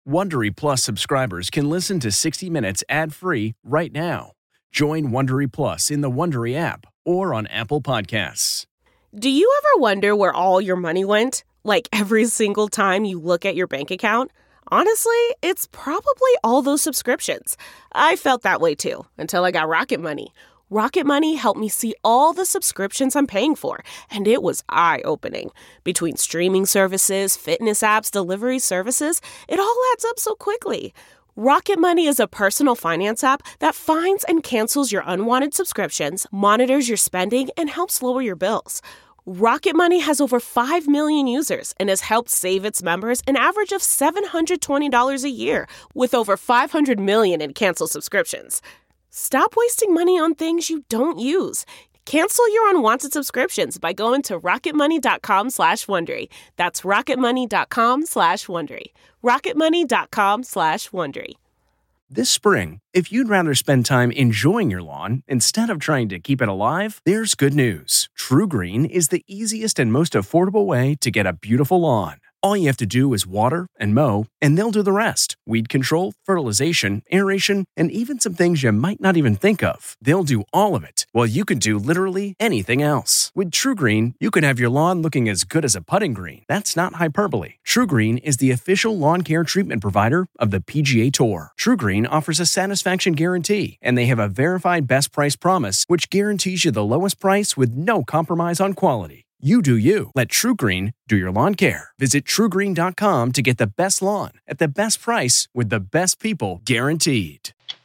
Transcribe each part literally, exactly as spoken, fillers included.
Wondery Plus subscribers can listen to sixty minutes ad-free right now. Join Wondery Plus in the Wondery app or on Apple Podcasts. Do you ever wonder where all your money went? Like every single time you look at your bank account? Honestly, it's probably all those subscriptions. I felt that way too, until I got Rocket Money. Rocket Money helped me see all the subscriptions I'm paying for, and it was eye-opening. Between streaming services, fitness apps, delivery services, it all adds up so quickly. Rocket Money is a personal finance app that finds and cancels your unwanted subscriptions, monitors your spending, and helps lower your bills. Rocket Money has over five million users and has helped save its members an average of seven hundred twenty dollars a year, with over five hundred million in canceled subscriptions. Stop wasting money on things you don't use. Cancel your unwanted subscriptions by going to rocketmoney.com slash Wondery. That's rocketmoney.com slash Wondery. rocketmoney.com slash Wondery. This spring, if you'd rather spend time enjoying your lawn instead of trying to keep it alive, there's good news. TruGreen is the easiest and most affordable way to get a beautiful lawn. All you have to do is water and mow, and they'll do the rest. Weed control, fertilization, aeration, and even some things you might not even think of. They'll do all of it, while you can do literally anything else. With TruGreen, you can have your lawn looking as good as a putting green. That's not hyperbole. TruGreen is the official lawn care treatment provider of the P G A Tour. TruGreen offers a satisfaction guarantee, and they have a verified best price promise, which guarantees you the lowest price with no compromise on quality. You do you. Let TruGreen do your lawn care. Visit True Green dot com to get the best lawn at the best price with the best people guaranteed.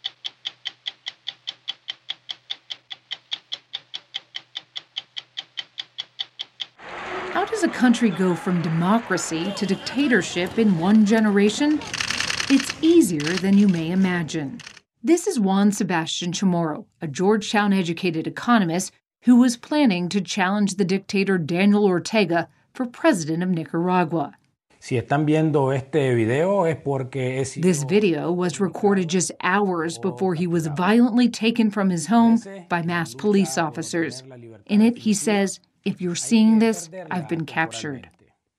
How does a country go from democracy to dictatorship in one generation? It's easier than you may imagine. This is Juan Sebastian Chamorro, a Georgetown-educated economist who was planning to challenge the dictator Daniel Ortega for president of Nicaragua. Si están viendo este video es porque es... This video was recorded just hours before he was violently taken from his home by masked police officers. In it, he says, "If you're seeing this, I've been captured."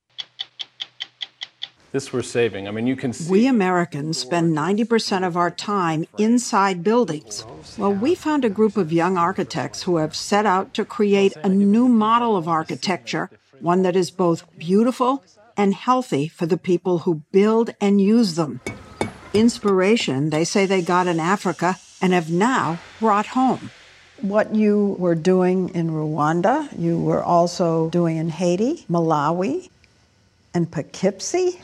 This we're saving. I mean, you can see... We Americans spend ninety percent of our time inside buildings. Well, we found a group of young architects who have set out to create a new model of architecture, one that is both beautiful and healthy for the people who build and use them. Inspiration, they say they got in Africa and have now brought home. What you were doing in Rwanda, you were also doing in Haiti, Malawi, and Poughkeepsie?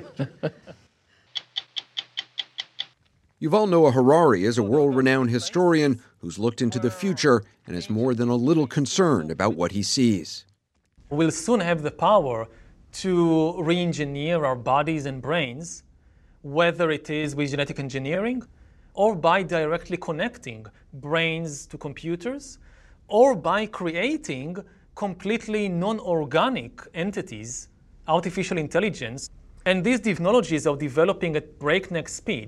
Yuval Noah Harari is a world-renowned historian who's looked into the future and is more than a little concerned about what he sees. We'll soon have the power to re-engineer our bodies and brains, whether it is with genetic engineering or by directly connecting brains to computers or by creating completely non-organic entities, artificial intelligence, and these technologies are developing at breakneck speed.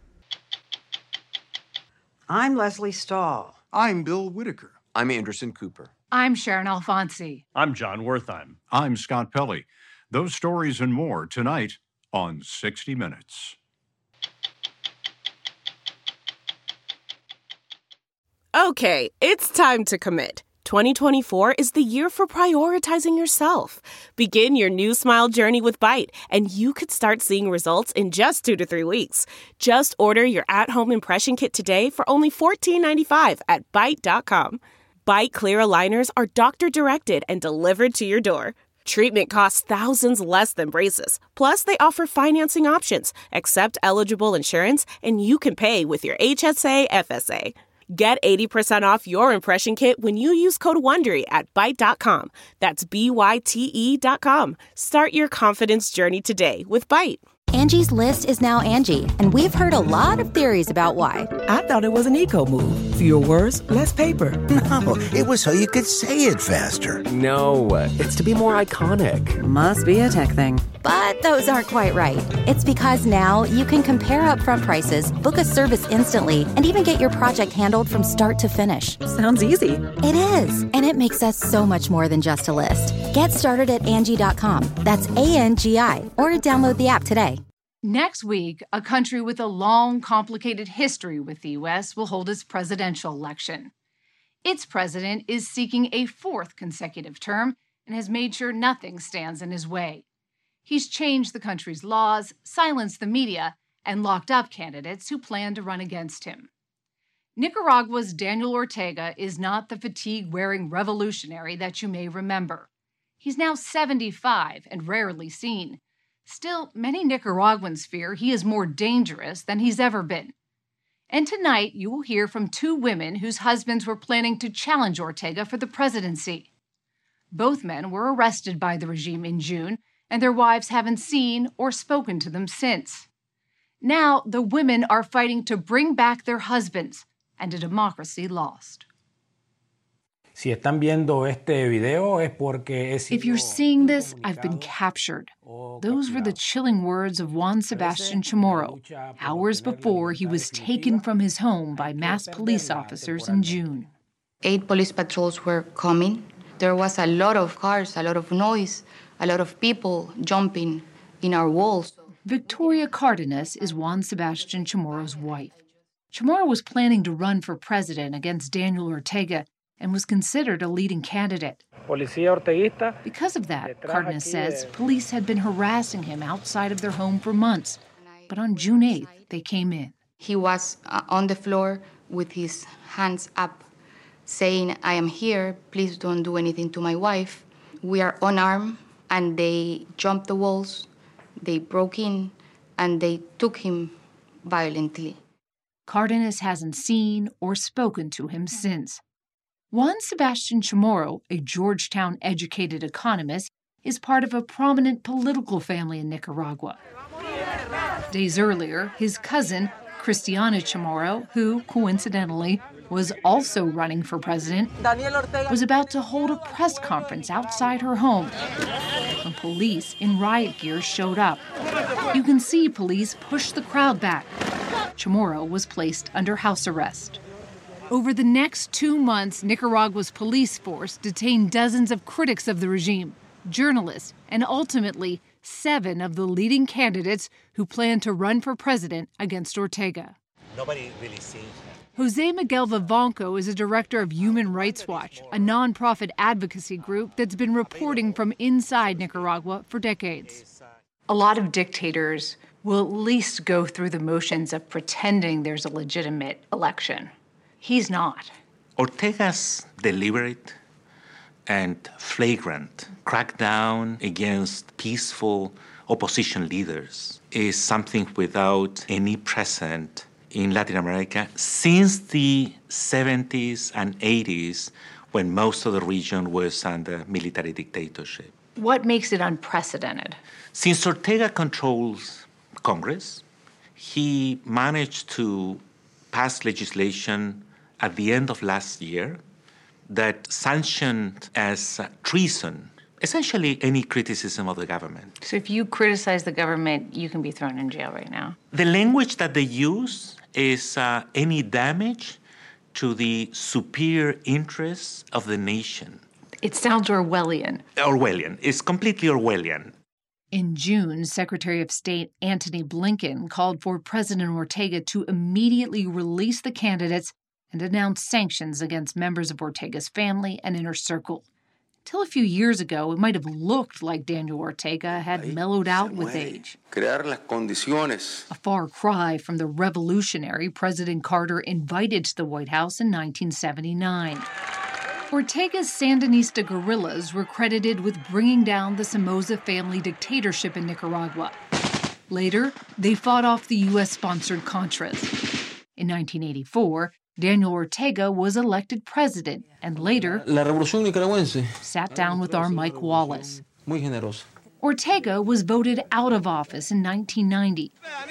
I'm Leslie Stahl. I'm Bill Whitaker. I'm Anderson Cooper. I'm Sharon Alfonsi. I'm John Wertheim. I'm Scott Pelley. Those stories and more tonight on sixty minutes. Okay, it's time to commit. twenty twenty-four is the year for prioritizing yourself. Begin your new smile journey with Byte, and you could start seeing results in just two to three weeks. Just order your at-home impression kit today for only fourteen ninety-five at byte dot com. Byte clear aligners are doctor-directed and delivered to your door. Treatment costs thousands less than braces. Plus, they offer financing options, accept eligible insurance, and you can pay with your H S A F S A. Get eighty percent off your impression kit when you use code WONDERY at byte dot com. That's B Y T E dot com. Start your confidence journey today with Byte. Angie's List is now Angie, and we've heard a lot of theories about why. I thought it was an eco move. Fewer words, less paper. No, it was so you could say it faster. No, it's to be more iconic. Must be a tech thing. But those aren't quite right. It's because now you can compare upfront prices, book a service instantly, and even get your project handled from start to finish. Sounds easy. It is, and it makes us so much more than just a list. Get started at Angie dot com. That's A N G I, or download the app today. Next week, a country with a long, complicated history with the U S will hold its presidential election. Its president is seeking a fourth consecutive term and has made sure nothing stands in his way. He's changed the country's laws, silenced the media, and locked up candidates who plan to run against him. Nicaragua's Daniel Ortega is not the fatigue-wearing revolutionary that you may remember. He's now seventy-five and rarely seen. Still, many Nicaraguans fear he is more dangerous than he's ever been. And tonight, you will hear from two women whose husbands were planning to challenge Ortega for the presidency. Both men were arrested by the regime in June, and their wives haven't seen or spoken to them since. Now, the women are fighting to bring back their husbands and a democracy lost. Si están viendo este video es porque es If you're seeing this, I've been captured. Those were the chilling words of Juan Sebastian Chamorro, hours before he was taken from his home by masked police officers in June. Eight police patrols were coming. There was a lot of cars, a lot of noise, a lot of people jumping in our walls. Victoria Cardenas is Juan Sebastian Chamorro's wife. Chamorro was planning to run for president against Daniel Ortega and was considered a leading candidate. Because of that, Cardenas says, police had been harassing him outside of their home for months. But on June eighth, they came in. He was uh, on the floor with his hands up, saying, I am here, please don't do anything to my wife. We are unarmed, and they jumped the walls, they broke in, and they took him violently. Cardenas hasn't seen or spoken to him since. Juan Sebastian Chamorro, a Georgetown-educated economist, is part of a prominent political family in Nicaragua. Days earlier, his cousin, Cristiana Chamorro, who, coincidentally, was also running for president, was about to hold a press conference outside her home when police in riot gear showed up. You can see police push the crowd back. Chamorro was placed under house arrest. Over the next two months, Nicaragua's police force detained dozens of critics of the regime, journalists, and ultimately seven of the leading candidates who plan to run for president against Ortega. Nobody really sees him. Jose Miguel Vivanco is a director of Human Rights Watch, a nonprofit advocacy group that's been reporting from inside Nicaragua for decades. A lot of dictators will at least go through the motions of pretending there's a legitimate election. He's not. Ortega's deliberate and flagrant crackdown against peaceful opposition leaders is something without any precedent in Latin America since the seventies and eighties, when most of the region was under military dictatorship. What makes it unprecedented? Since Ortega controls Congress, he managed to pass legislation at the end of last year that sanctioned as treason essentially any criticism of the government. So if you criticize the government, you can be thrown in jail right now. The language that they use is uh, any damage to the superior interests of the nation. It sounds Orwellian. Orwellian. It's completely Orwellian. In June, Secretary of State Antony Blinken called for President Ortega to immediately release the candidates and announce sanctions against members of Ortega's family and inner circle. Till a few years ago, it might have looked like Daniel Ortega had mellowed out with age. A far cry from the revolutionary President Carter invited to the White House in nineteen seventy-nine. Ortega's Sandinista guerrillas were credited with bringing down the Somoza family dictatorship in Nicaragua. Later, they fought off the U S-sponsored Contras. In nineteen eighty-four, Daniel Ortega was elected president and later La Revolución Nicaragüense. sat down with our Mike Wallace. Muy generoso. Ortega was voted out of office in nineteen ninety,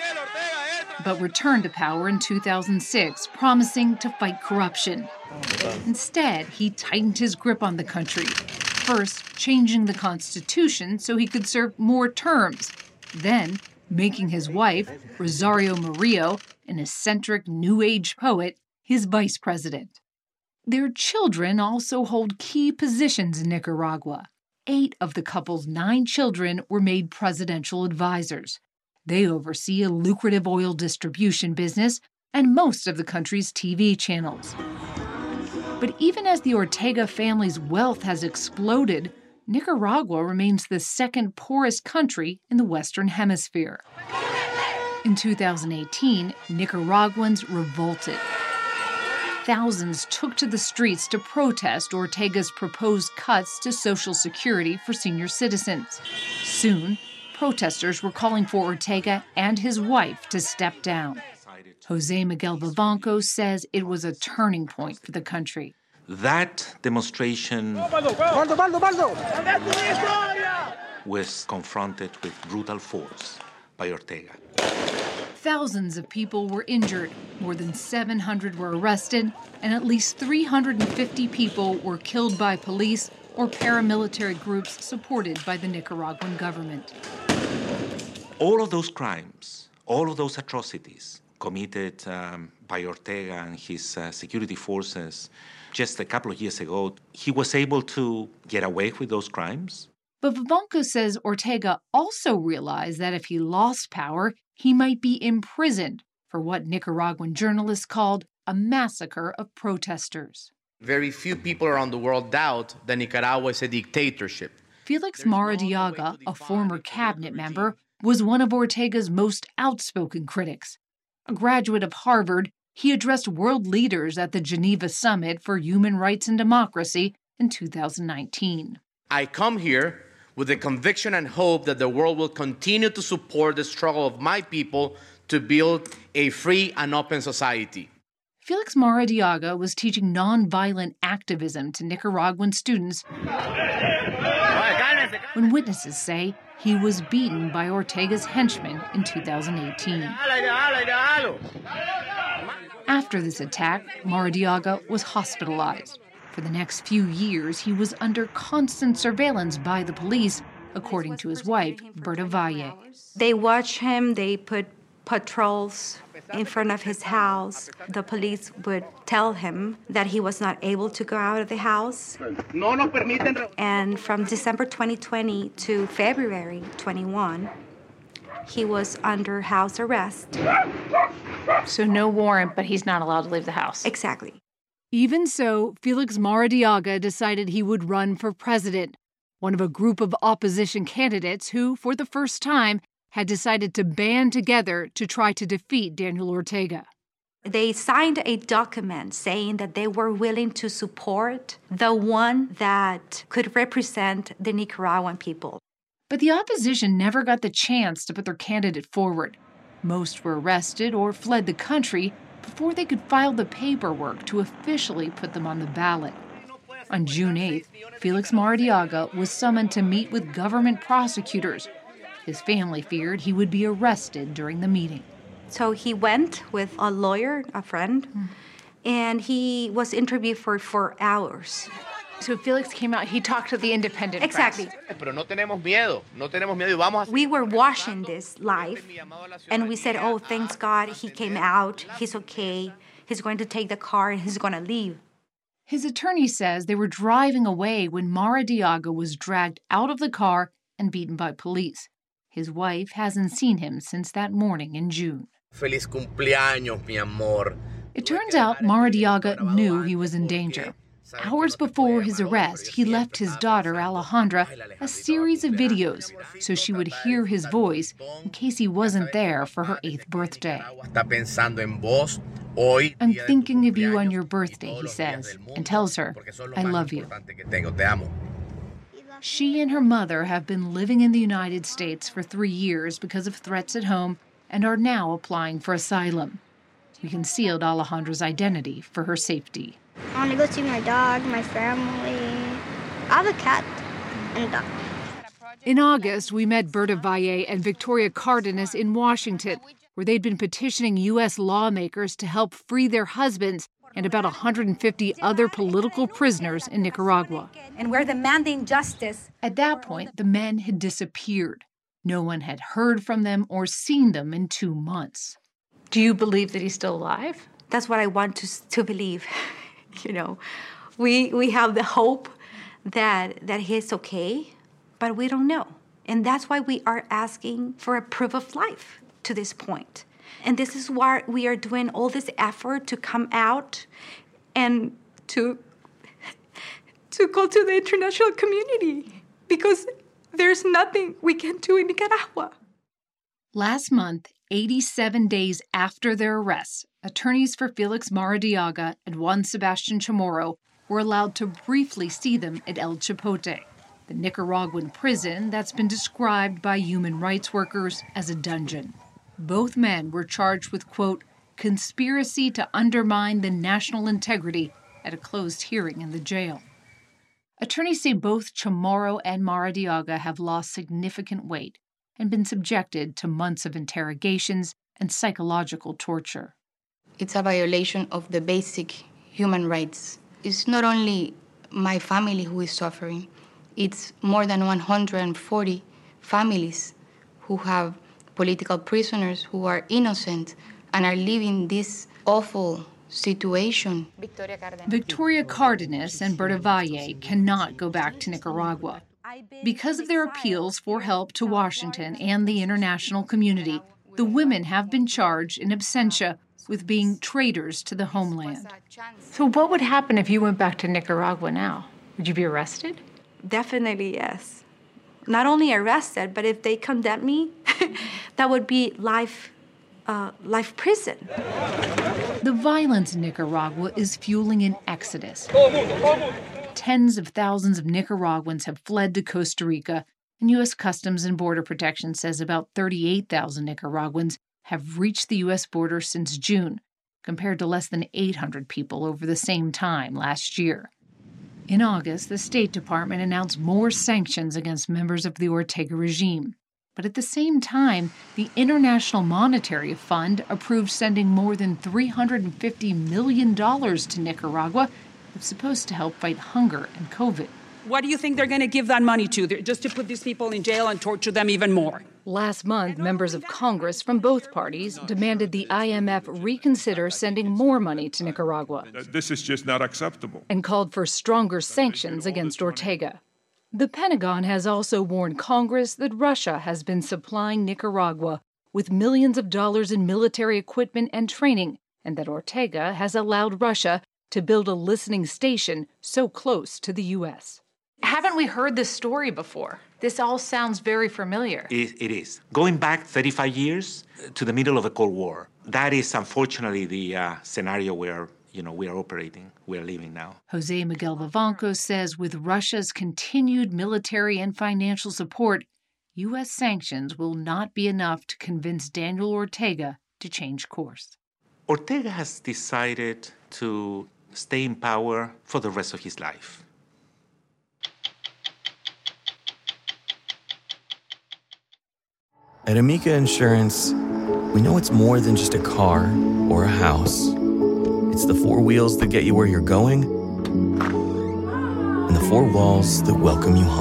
but returned to power in two thousand six, promising to fight corruption. Instead, he tightened his grip on the country, first changing the Constitution so he could serve more terms, then making his wife, Rosario Murillo, an eccentric New Age poet, his vice president. Their children also hold key positions in Nicaragua. Eight of the couple's nine children were made presidential advisors. They oversee a lucrative oil distribution business and most of the country's T V channels. But even as the Ortega family's wealth has exploded, Nicaragua remains the second poorest country in the Western Hemisphere. In two thousand eighteen, Nicaraguans revolted. Thousands took to the streets to protest Ortega's proposed cuts to Social Security for senior citizens. Soon, protesters were calling for Ortega and his wife to step down. Jose Miguel Vivanco says it was a turning point for the country. That demonstration was confronted with brutal force by Ortega. Thousands of people were injured, more than seven hundred were arrested, and at least three hundred fifty people were killed by police or paramilitary groups supported by the Nicaraguan government. All of those crimes, all of those atrocities committed um, by Ortega and his uh, security forces just a couple of years ago, he was able to get away with those crimes. But Vivanco says Ortega also realized that if he lost power, he might be imprisoned for what Nicaraguan journalists called a massacre of protesters. Very few people around the world doubt that Nicaragua is a dictatorship. Felix Maradiaga, a former cabinet member, was one of Ortega's most outspoken critics. A graduate of Harvard, he addressed world leaders at the Geneva Summit for Human Rights and Democracy in two thousand nineteen. I come here with the conviction and hope that the world will continue to support the struggle of my people to build a free and open society. Felix Maradiaga was teaching nonviolent activism to Nicaraguan students when witnesses say he was beaten by Ortega's henchmen in two thousand eighteen. After this attack, Maradiaga was hospitalized. For the next few years, he was under constant surveillance by the police, according to his wife, Berta Valle. They watch him, they put patrols in front of his house. The police would tell him that he was not able to go out of the house. And from December twenty twenty to February twenty-one, he was under house arrest. So no warrant, but he's not allowed to leave the house. Exactly. Even so, Felix Maradiaga decided he would run for president, one of a group of opposition candidates who, for the first time, had decided to band together to try to defeat Daniel Ortega. They signed a document saying that they were willing to support the one that could represent the Nicaraguan people. But the opposition never got the chance to put their candidate forward. Most were arrested or fled the country before they could file the paperwork to officially put them on the ballot. On June eighth, Felix Maradiaga was summoned to meet with government prosecutors. His family feared he would be arrested during the meeting. So he went with a lawyer, a friend, mm. and he was interviewed for four hours. So Felix came out, he talked to the independent exactly. press. We were watching this live, and we said, oh, thanks God, he came out, he's okay, he's going to take the car, and he's going to leave. His attorney says they were driving away when Maradiaga was dragged out of the car and beaten by police. His wife hasn't seen him since that morning in June. Feliz cumpleaños, mi amor. It turns out Maradiaga knew he was in danger. Hours before his arrest, he left his daughter, Alejandra, a series of videos so she would hear his voice in case he wasn't there for her eighth birthday. I'm thinking of you on your birthday, he says, and tells her, I love you. She and her mother have been living in the United States for three years because of threats at home and are now applying for asylum. We concealed Alejandra's identity for her safety. I want to go see my dog, my family. I have a cat and a dog. In August, we met Berta Valle and Victoria Cardenas in Washington, where they'd been petitioning U S lawmakers to help free their husbands and about one hundred fifty other political prisoners in Nicaragua. And we're demanding justice. At that point, the men had disappeared. No one had heard from them or seen them in two months. Do you believe that he's still alive? That's what I want to, to believe. You know, we we have the hope that that he's okay, but we don't know. And that's why we are asking for a proof of life to this point. And this is why we are doing all this effort to come out and to, to go to the international community, because there's nothing we can do in Nicaragua. Last month, eighty-seven days after their arrests, attorneys for Felix Maradiaga and Juan Sebastian Chamorro were allowed to briefly see them at El Chipote, the Nicaraguan prison that's been described by human rights workers as a dungeon. Both men were charged with, quote, conspiracy to undermine the national integrity at a closed hearing in the jail. Attorneys say both Chamorro and Maradiaga have lost significant weight and been subjected to months of interrogations and psychological torture. It's a violation of the basic human rights. It's not only my family who is suffering, it's more than one hundred forty families who have political prisoners who are innocent and are living this awful situation. Victoria Cardenas and Berta Valle cannot go back to Nicaragua. Because of their appeals for help to Washington and the international community, the women have been charged in absentia with being traitors to the homeland. So what would happen if you went back to Nicaragua now? Would you be arrested? Definitely, yes. Not only arrested, but if they condemn me, that would be life, uh, life prison. The violence in Nicaragua is fueling an exodus. Tens of thousands of Nicaraguans have fled to Costa Rica, and U S Customs and Border Protection says about thirty-eight thousand Nicaraguans have reached the U S border since June, compared to less than eight hundred people over the same time last year. In August, the State Department announced more sanctions against members of the Ortega regime. But at the same time, the International Monetary Fund approved sending more than three hundred fifty million dollars to Nicaragua. It's supposed to help fight hunger and COVID. What do you think they're going to give that money to? They're just to put these people in jail and torture them even more? Last month, members of Congress from both parties demanded the I M F reconsider sending more money to Nicaragua. This is just not acceptable. And called for stronger sanctions against Ortega. The Pentagon has also warned Congress that Russia has been supplying Nicaragua with millions of dollars in military equipment and training, and that Ortega has allowed Russia to build a listening station so close to the U S. Haven't we heard this story before? This all sounds very familiar. It, it is. Going back thirty-five years to the middle of the Cold War, that is unfortunately the uh, scenario where you know we are operating, we are living now. Jose Miguel Vivanco says with Russia's continued military and financial support, U S sanctions will not be enough to convince Daniel Ortega to change course. Ortega has decided to stay in power for the rest of his life. At Amica Insurance, we know it's more than just a car or a house. It's the four wheels that get you where you're going and the four walls that welcome you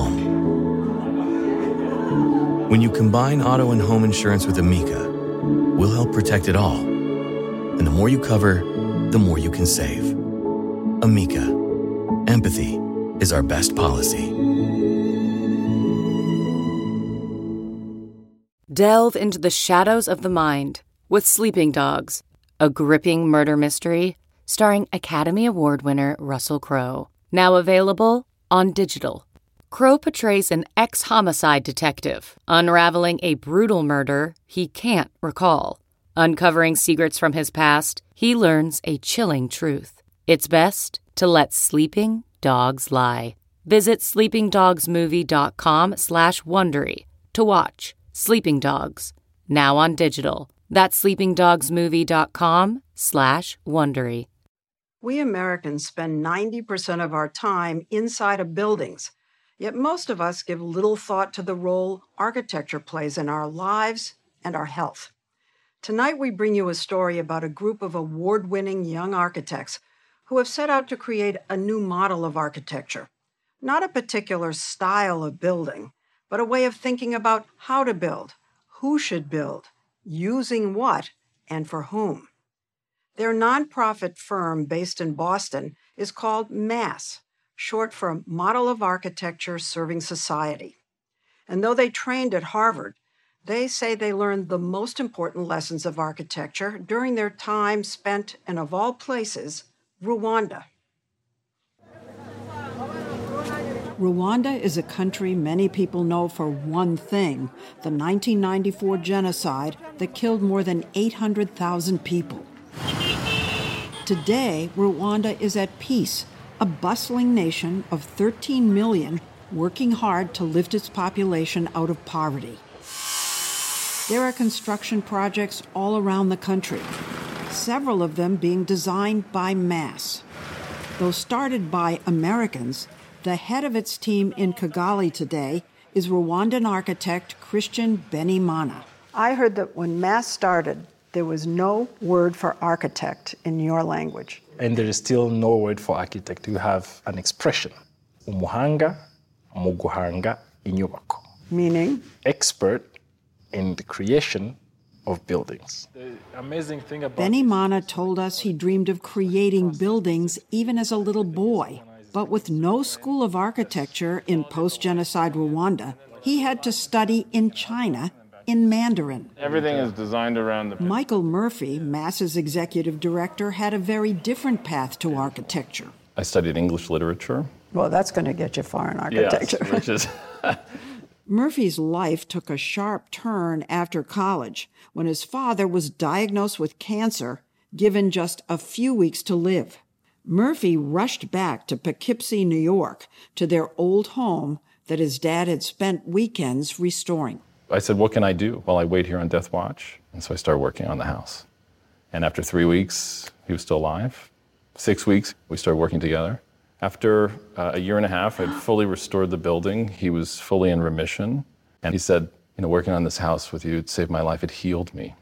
home. When you combine auto and home insurance with Amica, we'll help protect it all. And the more you cover, the more you can save. Amica. Empathy is our best policy. Delve into the shadows of the mind with Sleeping Dogs, a gripping murder mystery starring Academy Award winner Russell Crowe. Now available on digital. Crowe portrays an ex-homicide detective unraveling a brutal murder he can't recall. Uncovering secrets from his past, he learns a chilling truth. It's best to let sleeping dogs lie. Visit sleepingdogsmovie.com slash Wondery to watch Sleeping Dogs, now on digital. That's sleepingdogsmovie.com slash Wondery. We Americans spend ninety percent of our time inside of buildings, yet most of us give little thought to the role architecture plays in our lives and our health. Tonight we bring you a story about a group of award-winning young architects who have set out to create a new model of architecture. Not a particular style of building, but a way of thinking about how to build, who should build, using what, and for whom. Their nonprofit firm based in Boston is called MASS, short for Model of Architecture Serving Society. And though they trained at Harvard, they say they learned the most important lessons of architecture during their time spent in, of all places, Rwanda. Rwanda is a country many people know for one thing, the nineteen ninety-four genocide that killed more than eight hundred thousand people. Today, Rwanda is at peace, a bustling nation of thirteen million working hard to lift its population out of poverty. There are construction projects all around the country, several of them being designed by Mass. Though started by Americans, the head of its team in Kigali today is Rwandan architect Christian Benimana. I heard that when Mass started, there was no word for architect in your language. And there is still no word for architect. You have an expression, umuhanga mu guhanga inyubako. Meaning? Expert in the creation of buildings. The amazing thing about Benimana told us he dreamed of creating buildings even as a little boy, but with no school of architecture in post-genocide Rwanda, he had to study in China in Mandarin. Everything is designed around the... Michael Murphy, Mass's executive director, had a very different path to architecture. I studied English literature. Well, that's going to get you far in architecture. Yes, which is... Murphy's life took a sharp turn after college when his father was diagnosed with cancer, given just a few weeks to live. Murphy rushed back to Poughkeepsie, New York, to their old home that his dad had spent weekends restoring. I said, what can I do while I wait here on death watch? And so I started working on the house. And after three weeks, he was still alive. Six weeks, we started working together. After uh, a year and a half, I'd fully restored the building. He was fully in remission. And he said, you know, working on this house with you, it saved my life. It healed me.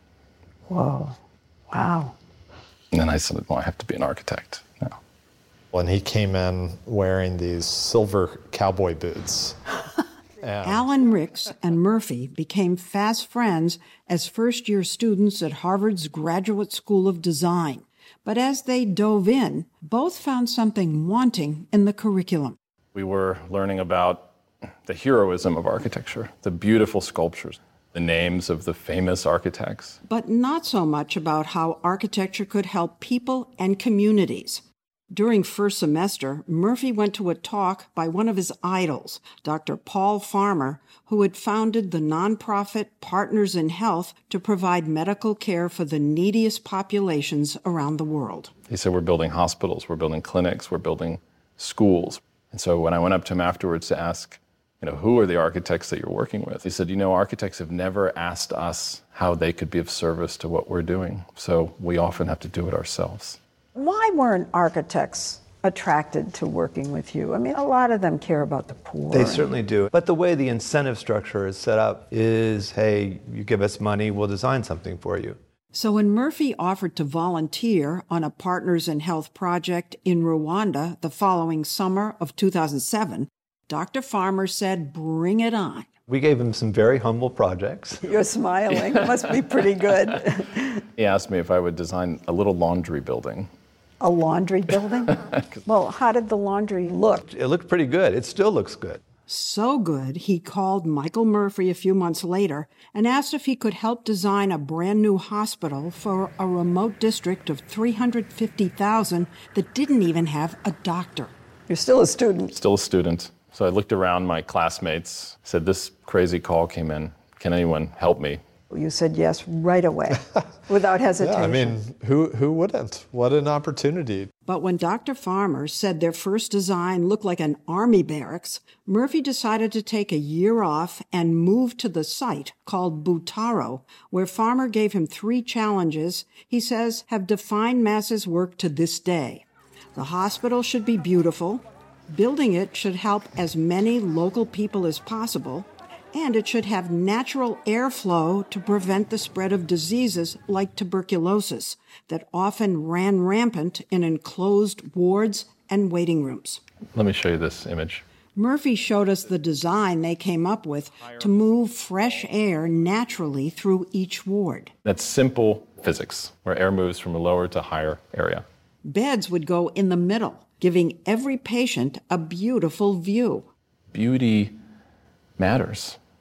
Whoa. Wow. And then I said, well, I have to be an architect now. When he came in wearing these silver cowboy boots. and... Alan Ricks and Murphy became fast friends as first-year students at Harvard's Graduate School of Design. But as they dove in, both found something wanting in the curriculum. We were learning about the heroism of architecture, the beautiful sculptures, the names of the famous architects. But not so much about how architecture could help people and communities. During first semester, Murphy went to a talk by one of his idols, Doctor Paul Farmer, who had founded the nonprofit Partners in Health to provide medical care for the neediest populations around the world. He said, we're building hospitals, we're building clinics, we're building schools. And so when I went up to him afterwards to ask, you know, who are the architects that you're working with? He said, you know, architects have never asked us how they could be of service to what we're doing. So we often have to do it ourselves. Why weren't architects attracted to working with you? I mean, a lot of them care about the poor. They certainly do. But the way the incentive structure is set up is, hey, you give us money, we'll design something for you. So when Murphy offered to volunteer on a Partners in Health project in Rwanda the following summer of two thousand seven, Doctor Farmer said, bring it on. We gave him some very humble projects. You're smiling. It must be pretty good. He asked me if I would design a little laundry building. A laundry building? Well, how did the laundry look? It looked pretty good. It still looks good. So good, he called Michael Murphy a few months later and asked if he could help design a brand new hospital for a remote district of three hundred fifty thousand that didn't even have a doctor. You're still a student. Still a student. So I looked around my classmates, said, this crazy call came in. Can anyone help me? You said yes right away, without hesitation. Yeah, I mean, who who wouldn't? What an opportunity. But when Doctor Farmer said their first design looked like an army barracks, Murphy decided to take a year off and move to the site called Butaro, where Farmer gave him three challenges he says have defined Mass's work to this day. The hospital should be beautiful, building it should help as many local people as possible, and it should have natural airflow to prevent the spread of diseases like tuberculosis that often ran rampant in enclosed wards and waiting rooms. Let me show you this image. Murphy showed us the design they came up with to move fresh air naturally through each ward. That's simple physics, where air moves from a lower to higher area. Beds would go in the middle, giving every patient a beautiful view. Beauty matters.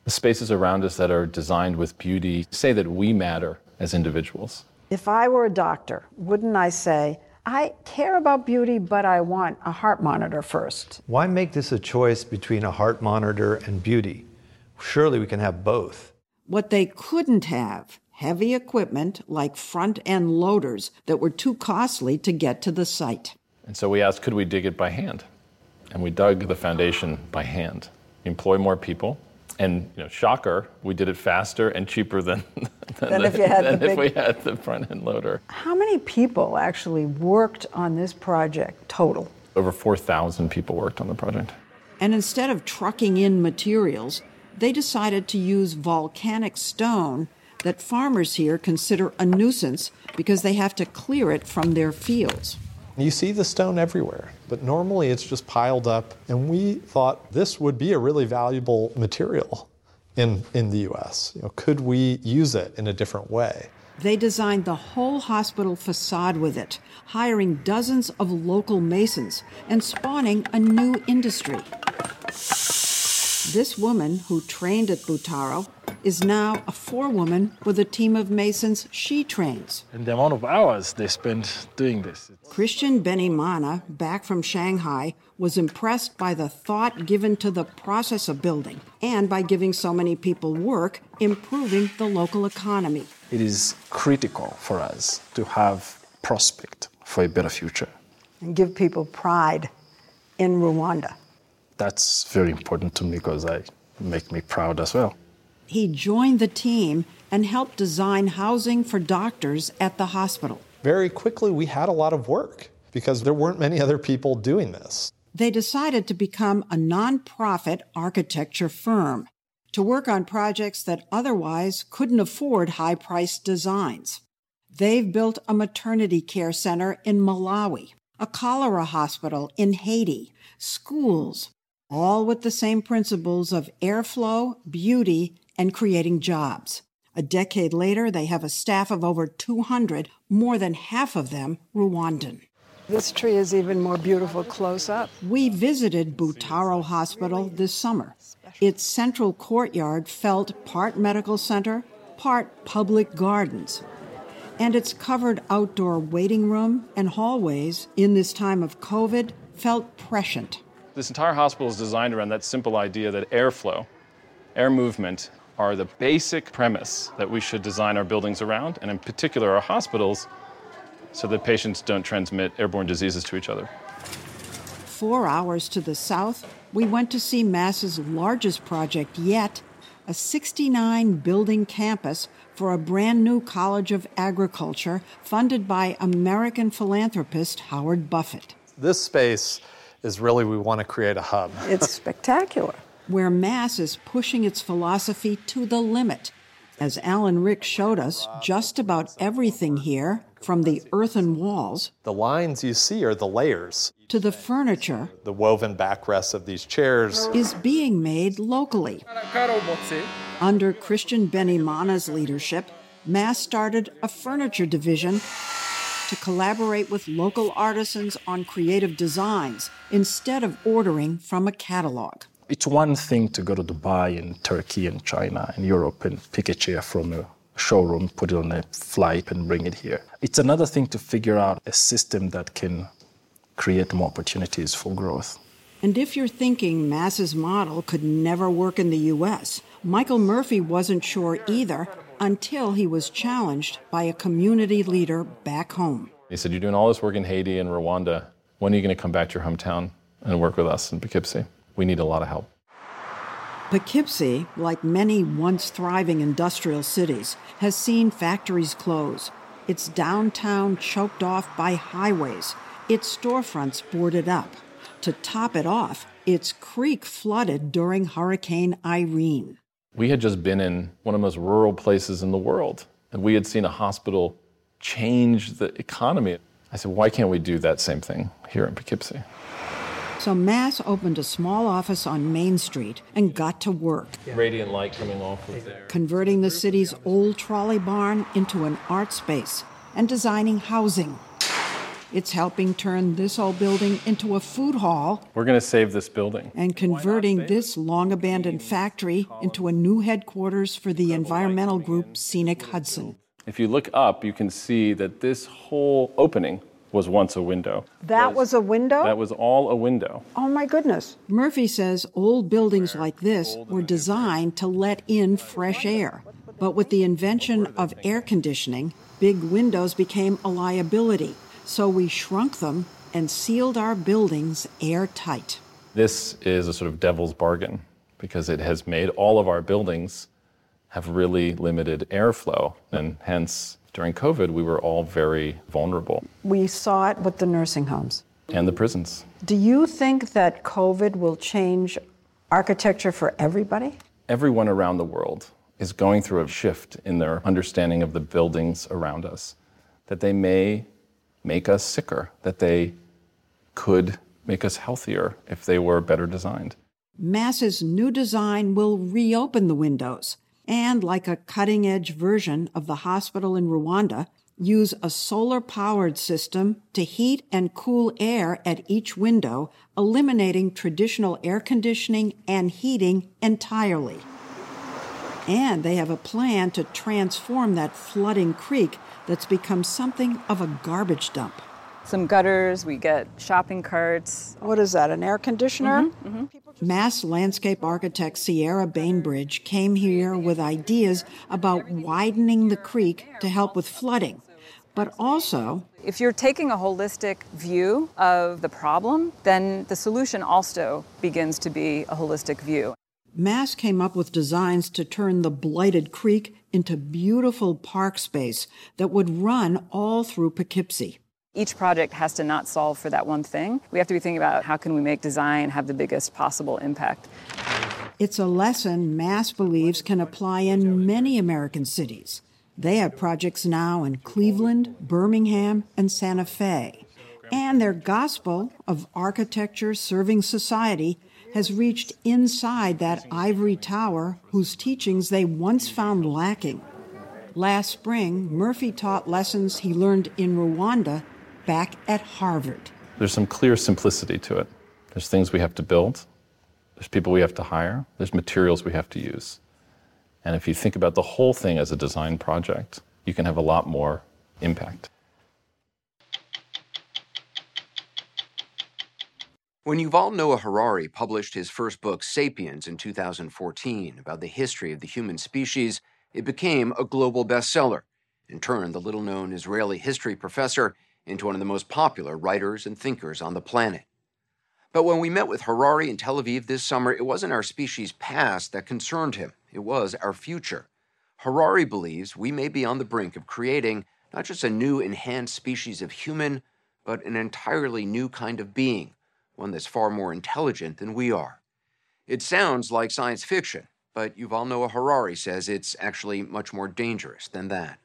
The spaces around us that are designed with beauty say that we matter as individuals. If I were a doctor, wouldn't I say, I care about beauty, but I want a heart monitor first? Why make this a choice between a heart monitor and beauty? Surely we can have both. What they couldn't have, heavy equipment like front-end loaders that were too costly to get to the site. And so we asked, could we dig it by hand? And we dug the foundation by hand. Employ more people. And, you know, shocker, we did it faster and cheaper than, than, Than the, if you had than the if big- we had the front-end loader. How many people actually worked on this project total? Over four thousand people worked on the project. And instead of trucking in materials, they decided to use volcanic stone that farmers here consider a nuisance because they have to clear it from their fields. You see the stone everywhere, but normally it's just piled up, and we thought this would be a really valuable material in, in the U S. You know, could we use it in a different way? They designed the whole hospital facade with it, hiring dozens of local masons and spawning a new industry. This woman, who trained at Butaro, is now a forewoman with a team of masons she trains. And the amount of hours they spend doing this. Christian Benimana, back from Shanghai, was impressed by the thought given to the process of building and by giving so many people work, improving the local economy. It is critical for us to have prospect for a better future. And give people pride in Rwanda. That's very important to me because I make me proud as well. He joined the team and helped design housing for doctors at the hospital. Very quickly, we had a lot of work because there weren't many other people doing this. They decided to become a nonprofit architecture firm to work on projects that otherwise couldn't afford high-priced designs. They've built a maternity care center in Malawi, a cholera hospital in Haiti, schools, all with the same principles of airflow, beauty, and creating jobs. A decade later, they have a staff of over two hundred, more than half of them Rwandan. This tree is even more beautiful close up. We visited Butaro Hospital this summer. Its central courtyard felt part medical center, part public gardens. And its covered outdoor waiting room and hallways in this time of COVID felt prescient. This entire hospital is designed around that simple idea that airflow, air movement, are the basic premise that we should design our buildings around, and in particular our hospitals, so that patients don't transmit airborne diseases to each other. Four hours to the south, we went to see Mass's largest project yet, a sixty-nine building campus for a brand new college of agriculture funded by American philanthropist Howard Buffett. This space is really, we want to create a hub. It's spectacular. Where Mass is pushing its philosophy to the limit. As Alan Rick showed us, just about everything here, from the earthen walls The lines you see are the layers. to the furniture, The woven backrests of these chairs. is being made locally. Under Christian Benimana's leadership, Mass started a furniture division to collaborate with local artisans on creative designs instead of ordering from a catalog. It's one thing to go to Dubai and Turkey and China and Europe and pick a chair from a showroom, put it on a flight and bring it here. It's another thing to figure out a system that can create more opportunities for growth. And if you're thinking Mass's model could never work in the U S, Michael Murphy wasn't sure either until he was challenged by a community leader back home. He said, you're doing all this work in Haiti and Rwanda. When are you going to come back to your hometown and work with us in Poughkeepsie? We need a lot of help. Poughkeepsie, like many once thriving industrial cities, has seen factories close, its downtown choked off by highways, its storefronts boarded up. To top it off, its creek flooded during Hurricane Irene. We had just been in one of the most rural places in the world, and we had seen a hospital change the economy. I said, why can't we do that same thing here in Poughkeepsie? So Mass opened a small office on Main Street and got to work. Radiant light coming off of there. Converting the city's old trolley barn into an art space and designing housing. It's helping turn this old building into a food hall. We're going to save this building. And converting this long-abandoned factory into a new headquarters for the environmental group Scenic Hudson. If you look up, you can see that this whole opening was once a window. That was a window? That was all a window. Oh, my goodness. Murphy says old buildings like this were designed to let in fresh air. But with the invention of air conditioning, big windows became a liability. So we shrunk them and sealed our buildings airtight. This is a sort of devil's bargain because it has made all of our buildings have really limited airflow. And hence, during COVID, we were all very vulnerable. We saw it with the nursing homes. And the prisons. Do you think that COVID will change architecture for everybody? Everyone around the world is going through a shift in their understanding of the buildings around us, that they may make us sicker, that they could make us healthier if they were better designed. Mass's new design will reopen the windows and, like a cutting-edge version of the hospital in Rwanda, use a solar-powered system to heat and cool air at each window, eliminating traditional air conditioning and heating entirely. And they have a plan to transform that flooding creek that's become something of a garbage dump. Some gutters, we get shopping carts. What is that, an air conditioner? Mm-hmm, mm-hmm. Mass landscape architect Sierra Bainbridge came here with ideas about widening the creek to help with flooding, but also... If you're taking a holistic view of the problem, then the solution also begins to be a holistic view. Mass came up with designs to turn the blighted creek into beautiful park space that would run all through Poughkeepsie. Each project has to not solve for that one thing. We have to be thinking about how can we make design have the biggest possible impact. It's a lesson Mass believes can apply in many American cities. They have projects now in Cleveland, Birmingham, and Santa Fe. And their gospel of architecture serving society has reached inside that ivory tower whose teachings they once found lacking. Last spring, Murphy taught lessons he learned in Rwanda back at Harvard. There's some clear simplicity to it. There's things we have to build. There's people we have to hire. There's materials we have to use. And if you think about the whole thing as a design project, you can have a lot more impact. When Yuval Noah Harari published his first book, Sapiens, in two thousand fourteen, about the history of the human species, it became a global bestseller and turned the little-known Israeli history professor into one of the most popular writers and thinkers on the planet. But when we met with Harari in Tel Aviv this summer, it wasn't our species' past that concerned him. It was our future. Harari believes we may be on the brink of creating not just a new enhanced species of human, but an entirely new kind of being, one that's far more intelligent than we are. It sounds like science fiction, but Yuval Noah Harari says it's actually much more dangerous than that.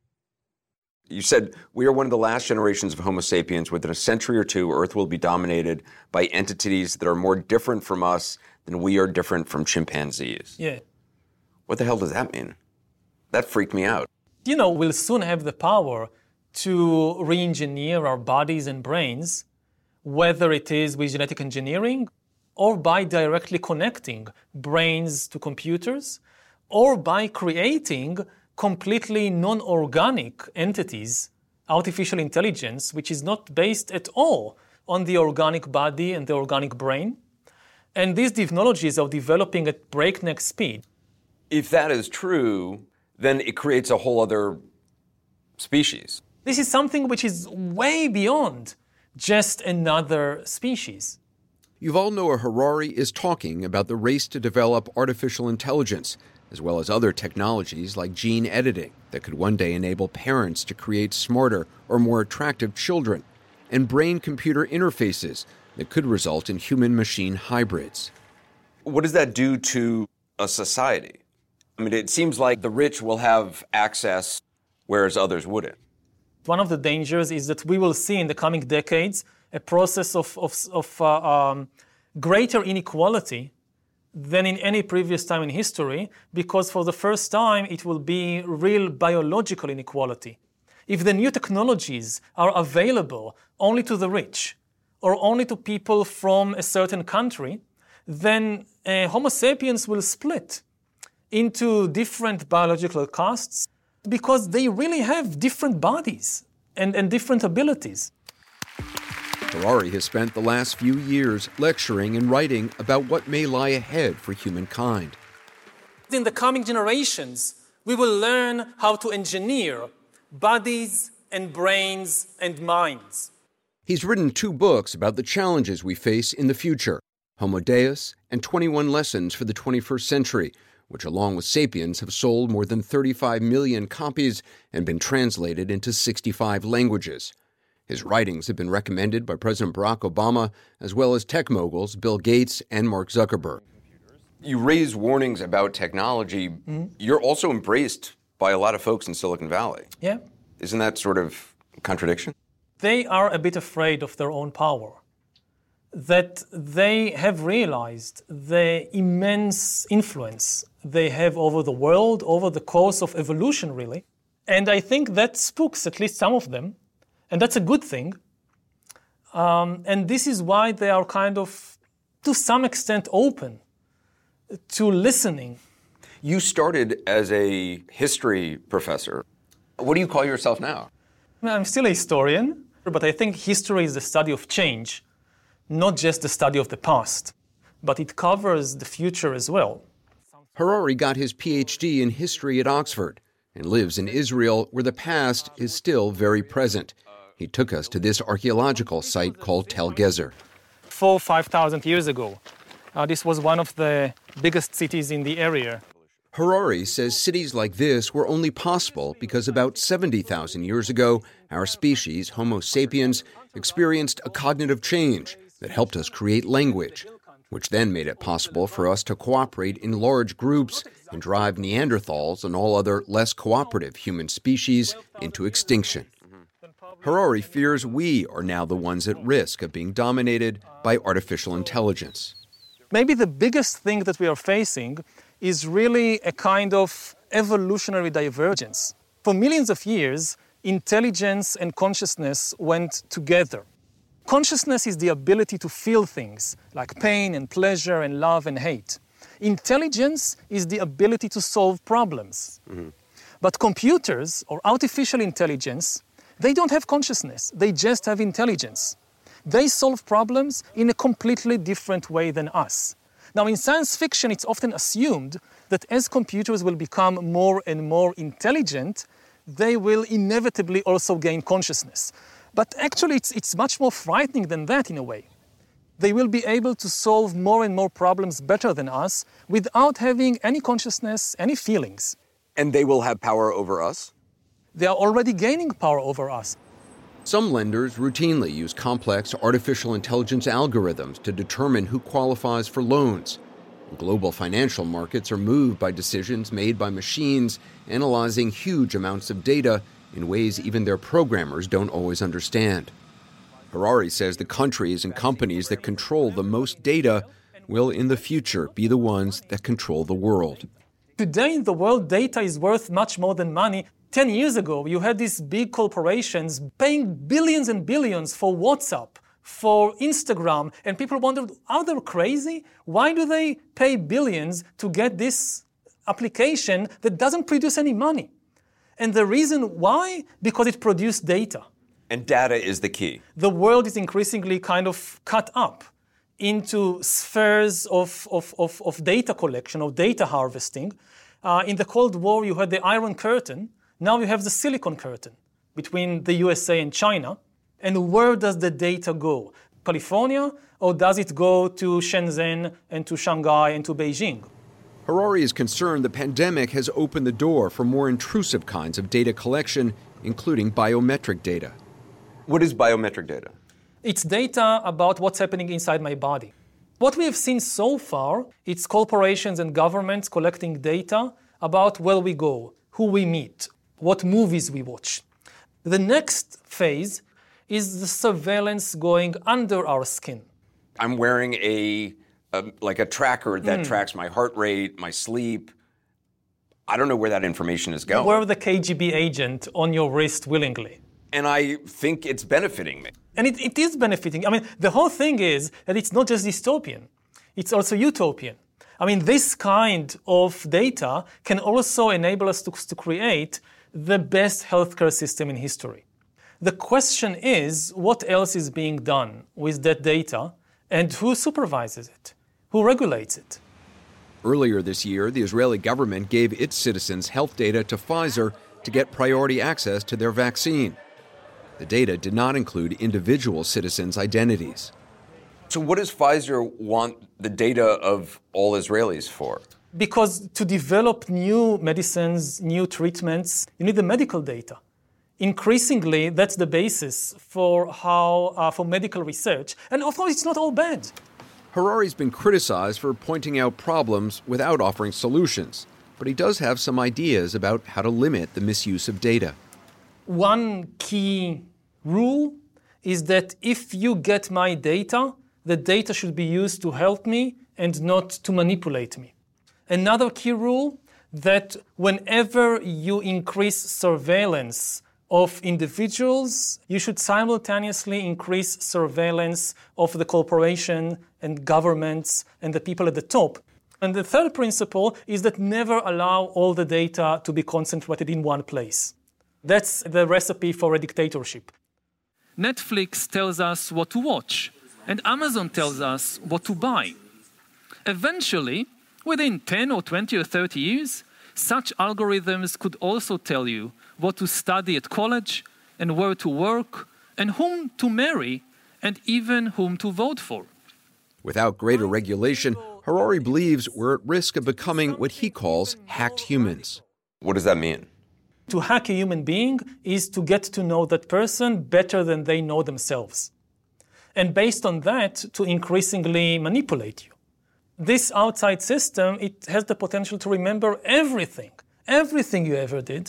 You said we are one of the last generations of Homo sapiens. Within a century or two, Earth will be dominated by entities that are more different from us than we are different from chimpanzees. Yeah. What the hell does that mean? That freaked me out. You know, we'll soon have the power to re-engineer our bodies and brains, whether it is with genetic engineering or by directly connecting brains to computers or by creating completely non-organic entities, artificial intelligence, which is not based at all on the organic body and the organic brain. And these technologies are developing at breakneck speed. If that is true, then it creates a whole other species. This is something which is way beyond just another species. Yuval Noah Harari is talking about the race to develop artificial intelligence, as well as other technologies like gene editing that could one day enable parents to create smarter or more attractive children, and brain-computer interfaces that could result in human-machine hybrids. What does that do to a society? I mean, it seems like the rich will have access, whereas others wouldn't. One of the dangers is that we will see in the coming decades a process of, of, of uh, um, greater inequality than in any previous time in history, because for the first time it will be real biological inequality. If the new technologies are available only to the rich or only to people from a certain country, then uh, Homo sapiens will split into different biological castes because they really have different bodies and, and different abilities. Harari has spent the last few years lecturing and writing about what may lie ahead for humankind. In the coming generations, we will learn how to engineer bodies and brains and minds. He's written two books about the challenges we face in the future, Homo Deus and twenty-one Lessons for the twenty-first Century, which along with Sapiens have sold more than thirty-five million copies and been translated into sixty-five languages. His writings have been recommended by President Barack Obama, as well as tech moguls Bill Gates and Mark Zuckerberg. You raise warnings about technology. Mm-hmm. You're also embraced by a lot of folks in Silicon Valley. Yeah. Isn't that sort of a contradiction? They are a bit afraid of their own power, that they have realized the immense influence they have over the world, over the course of evolution, really. And I think that spooks at least some of them. And that's a good thing. Um, and this is why they are kind of, to some extent, open to listening. You started as a history professor. What do you call yourself now? I'm still a historian, but I think history is the study of change, not just the study of the past, but it covers the future as well. Harari got his P H D in history at Oxford and lives in Israel, where the past is still very present. He took us to this archaeological site called Tel Gezer. Four, five thousand years ago, uh, this was one of the biggest cities in the area. Harari says cities like this were only possible because about seventy thousand years ago, our species, Homo sapiens, experienced a cognitive change that helped us create language, which then made it possible for us to cooperate in large groups and drive Neanderthals and all other less cooperative human species into extinction. Harari fears we are now the ones at risk of being dominated by artificial intelligence. Maybe the biggest thing that we are facing is really a kind of evolutionary divergence. For millions of years, intelligence and consciousness went together. Consciousness is the ability to feel things like pain and pleasure and love and hate. Intelligence is the ability to solve problems. Mm-hmm. But computers or artificial intelligence, they don't have consciousness, they just have intelligence. They solve problems in a completely different way than us. Now, in science fiction, it's often assumed that as computers will become more and more intelligent, they will inevitably also gain consciousness. But actually, it's, it's much more frightening than that in a way. They will be able to solve more and more problems better than us without having any consciousness, any feelings. And they will have power over us? They are already gaining power over us. Some lenders routinely use complex artificial intelligence algorithms to determine who qualifies for loans. Global financial markets are moved by decisions made by machines analyzing huge amounts of data in ways even their programmers don't always understand. Harari says the countries and companies that control the most data will in the future be the ones that control the world. Today in the world, data is worth much more than money. Ten years ago, you had these big corporations paying billions and billions for WhatsApp, for Instagram, and people wondered, are they crazy? Why do they pay billions to get this application that doesn't produce any money? And the reason why? Because it produced data. And data is the key. The world is increasingly kind of cut up into spheres of, of, of, of data collection, of data harvesting. Uh, in the Cold War, you had the Iron Curtain. Now you have the Silicon Curtain between the U S A and China. And where does the data go? California, or does it go to Shenzhen and to Shanghai and to Beijing? Harari is concerned the pandemic has opened the door for more intrusive kinds of data collection, including biometric data. What is biometric data? It's data about what's happening inside my body. What we have seen so far, it's corporations and governments collecting data about where we go, who we meet, what movies we watch. The next phase is the surveillance going under our skin. I'm wearing a, a like a tracker that Mm. tracks my heart rate, my sleep. I don't know where that information is going. Wear the K G B agent on your wrist willingly. And I think it's benefiting me. And it, it is benefiting. I mean, the whole thing is that it's not just dystopian, it's also utopian. I mean, this kind of data can also enable us to, to create the best healthcare system in history. The question is, what else is being done with that data, and who supervises it? Who regulates it? Earlier this year, the Israeli government gave its citizens health data to Pfizer to get priority access to their vaccine. The data did not include individual citizens' identities. So what does Pfizer want the data of all Israelis for? Because to develop new medicines, new treatments, you need the medical data. Increasingly, that's the basis for how uh, for medical research. And of course, it's not all bad. Harari's been criticized for pointing out problems without offering solutions, but he does have some ideas about how to limit the misuse of data. One key rule is that if you get my data, the data should be used to help me and not to manipulate me. Another key rule, that whenever you increase surveillance of individuals, you should simultaneously increase surveillance of the corporation and governments and the people at the top. And the third principle is that never allow all the data to be concentrated in one place. That's the recipe for a dictatorship. Netflix tells us what to watch, and Amazon tells us what to buy. Eventually, within ten or twenty or thirty years, such algorithms could also tell you what to study at college, and where to work, and whom to marry, and even whom to vote for. Without greater regulation, Harari believes we're at risk of becoming what he calls hacked humans. What does that mean? To hack a human being is to get to know that person better than they know themselves. And based on that, to increasingly manipulate you. This outside system, it has the potential to remember everything, everything you ever did,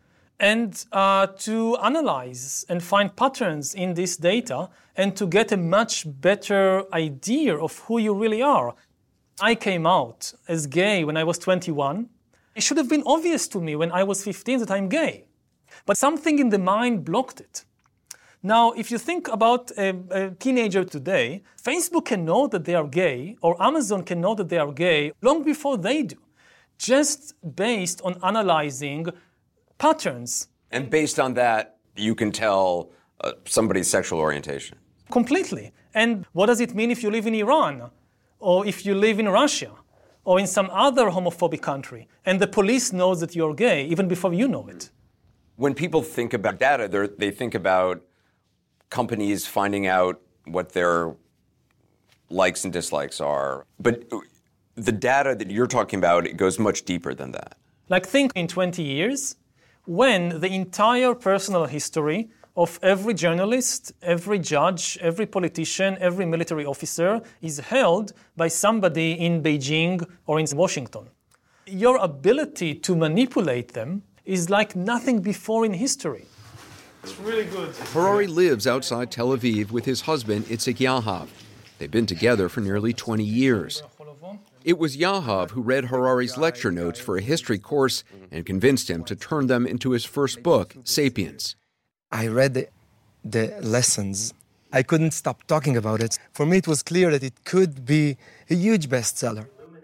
and uh, to analyze and find patterns in this data and to get a much better idea of who you really are. I came out as gay when I was twenty-one. It should have been obvious to me when I was fifteen that I'm gay. But something in the mind blocked it. Now, if you think about a, a teenager today, Facebook can know that they are gay, or Amazon can know that they are gay long before they do, just based on analyzing patterns. And based on that, you can tell uh, somebody's sexual orientation. Completely. And what does it mean if you live in Iran, or if you live in Russia, or in some other homophobic country, and the police knows that you're gay even before you know it? When people think about data, they think about companies finding out what their likes and dislikes are. But the data that you're talking about, it goes much deeper than that. Like, think in twenty years, when the entire personal history of every journalist, every judge, every politician, every military officer is held by somebody in Beijing or in Washington. Your ability to manipulate them is like nothing before in history. It's really good. Harari lives outside Tel Aviv with his husband, Itzik Yahav. They've been together for nearly twenty years. It was Yahav who read Harari's lecture notes for a history course and convinced him to turn them into his first book, Sapiens. I read the, the lessons. I couldn't stop talking about it. For me, it was clear that it could be a huge bestseller.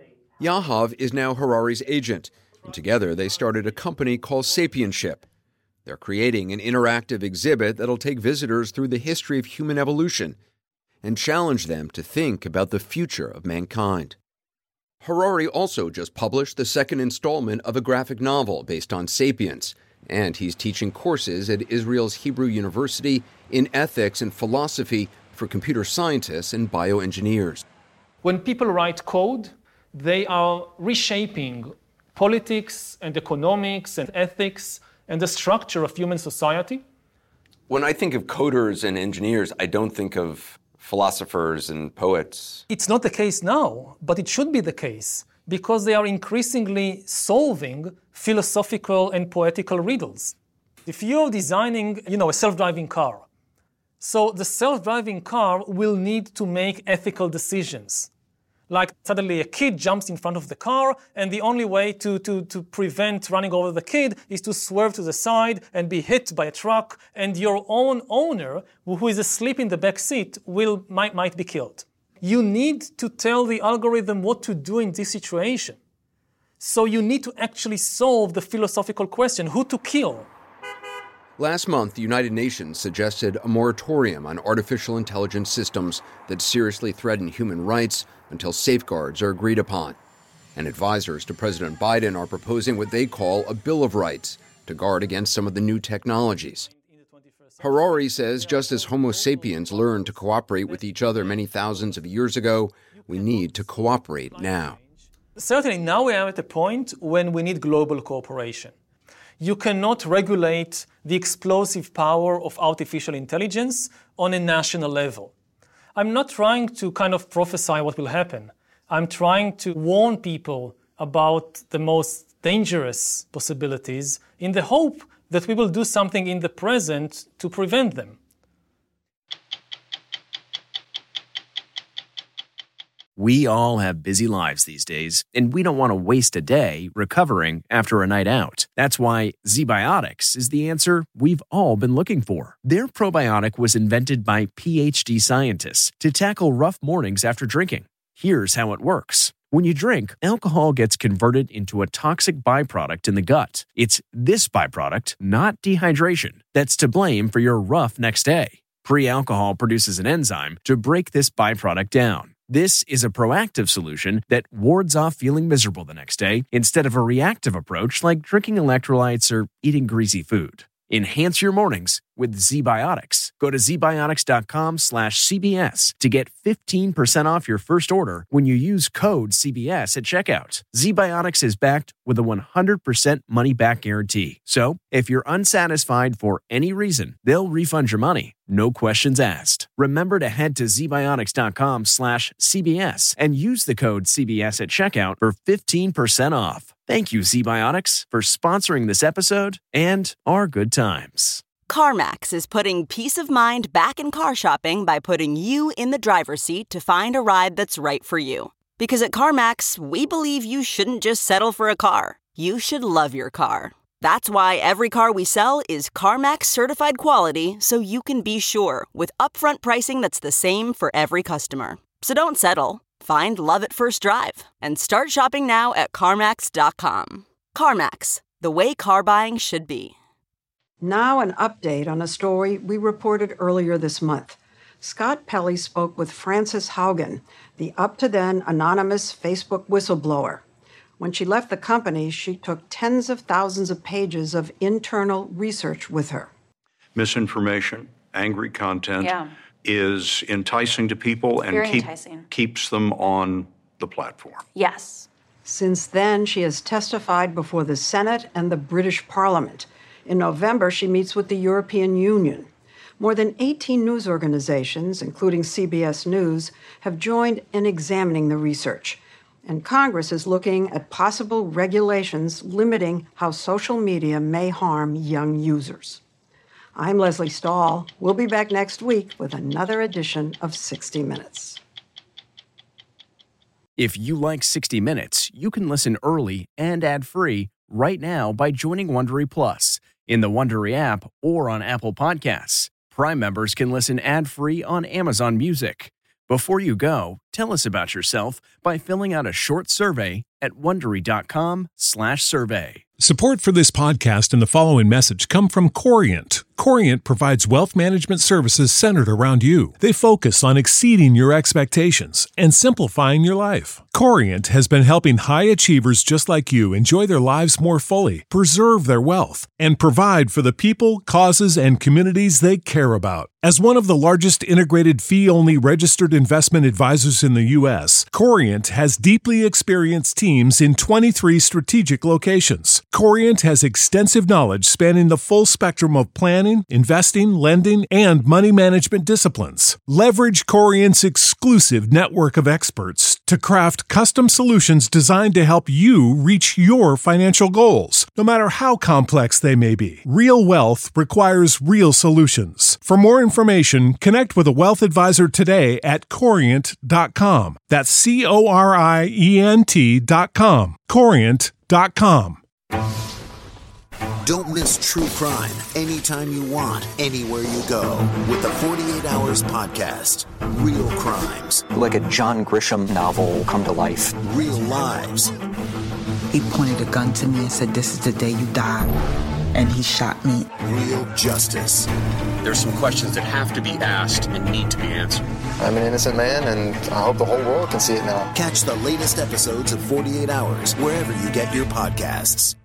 Yahav is now Harari's agent, and together they started a company called Sapienship. They're creating an interactive exhibit that'll take visitors through the history of human evolution and challenge them to think about the future of mankind. Harari also just published the second installment of a graphic novel based on Sapiens, and he's teaching courses at Israel's Hebrew University in ethics and philosophy for computer scientists and bioengineers. When people write code, they are reshaping politics and economics and ethics and the structure of human society. When I think of coders and engineers, I don't think of philosophers and poets. It's not the case now, but it should be the case, because they are increasingly solving philosophical and poetical riddles. If you're designing, you know, a self-driving car, so the self-driving car will need to make ethical decisions. Like suddenly a kid jumps in front of the car, and the only way to, to, to prevent running over the kid is to swerve to the side and be hit by a truck, and your own owner, who is asleep in the back seat, will might, might be killed. You need to tell the algorithm what to do in this situation. So you need to actually solve the philosophical question, who to kill? Last month, the United Nations suggested a moratorium on artificial intelligence systems that seriously threaten human rights until safeguards are agreed upon. And advisors to President Biden are proposing what they call a Bill of Rights to guard against some of the new technologies. Harari says just as Homo sapiens learned to cooperate with each other many thousands of years ago, we need to cooperate now. Certainly now we are at a point when we need global cooperation. You cannot regulate the explosive power of artificial intelligence on a national level. I'm not trying to kind of prophesy what will happen. I'm trying to warn people about the most dangerous possibilities in the hope that we will do something in the present to prevent them. We all have busy lives these days, and we don't want to waste a day recovering after a night out. That's why ZBiotics is the answer we've all been looking for. Their probiotic was invented by P H D scientists to tackle rough mornings after drinking. Here's how it works. When you drink, alcohol gets converted into a toxic byproduct in the gut. It's this byproduct, not dehydration, that's to blame for your rough next day. Pre-alcohol produces an enzyme to break this byproduct down. This is a proactive solution that wards off feeling miserable the next day instead of a reactive approach like drinking electrolytes or eating greasy food. Enhance your mornings with ZBiotics. Go to zbiotics.com slash CBS to get fifteen percent off your first order when you use code C B S at checkout. ZBiotics is backed with a one hundred percent money-back guarantee. So, if you're unsatisfied for any reason, they'll refund your money. No questions asked. Remember to head to zbiotics.com slash CBS and use the code C B S at checkout for fifteen percent off. Thank you, ZBiotics, for sponsoring this episode and our good times. CarMax is putting peace of mind back in car shopping by putting you in the driver's seat to find a ride that's right for you. Because at CarMax, we believe you shouldn't just settle for a car. You should love your car. That's why every car we sell is CarMax certified quality, so you can be sure with upfront pricing that's the same for every customer. So don't settle. Find love at first drive and start shopping now at CarMax dot com. CarMax, the way car buying should be. Now an update on a story we reported earlier this month. Scott Pelley spoke with Frances Haugen, the up-to-then anonymous Facebook whistleblower. When she left the company, she took tens of thousands of pages of internal research with her. Misinformation, angry content yeah. is enticing to people and Very keep, enticing. keeps them on the platform. Yes. Since then, she has testified before the Senate and the British Parliament. In November, she meets with the European Union. More than eighteen news organizations, including C B S News, have joined in examining the research. And Congress is looking at possible regulations limiting how social media may harm young users. I'm Leslie Stahl. We'll be back next week with another edition of sixty minutes. If you like sixty minutes, you can listen early and ad-free right now by joining Wondery Plus in the Wondery app or on Apple Podcasts. Prime members can listen ad-free on Amazon Music. Before you go, tell us about yourself by filling out a short survey at Wondery.com slash survey. Support for this podcast and the following message come from Corient. Corient provides wealth management services centered around you. They focus on exceeding your expectations and simplifying your life. Corient has been helping high achievers just like you enjoy their lives more fully, preserve their wealth, and provide for the people, causes, and communities they care about. As one of the largest integrated fee-only registered investment advisors in the U S, Corient has deeply experienced teams in twenty-three strategic locations. Corient has extensive knowledge spanning the full spectrum of planning, investing, lending, and money management disciplines. Leverage Corient's exclusive network of experts to craft custom solutions designed to help you reach your financial goals, no matter how complex they may be. Real wealth requires real solutions. For more information, connect with a wealth advisor today at corient dot com. That's C O R I E N T dot com. corient dot com. Don't miss true crime anytime you want, anywhere you go with the forty-eight hours podcast. Real crimes. Like a John Grisham novel come to life. Real lives. He pointed a gun to me and said, "This is the day you die." And he shot me. Real justice. There's some questions that have to be asked and need to be answered. I'm an innocent man, and I hope the whole world can see it now. Catch the latest episodes of forty-eight hours wherever you get your podcasts.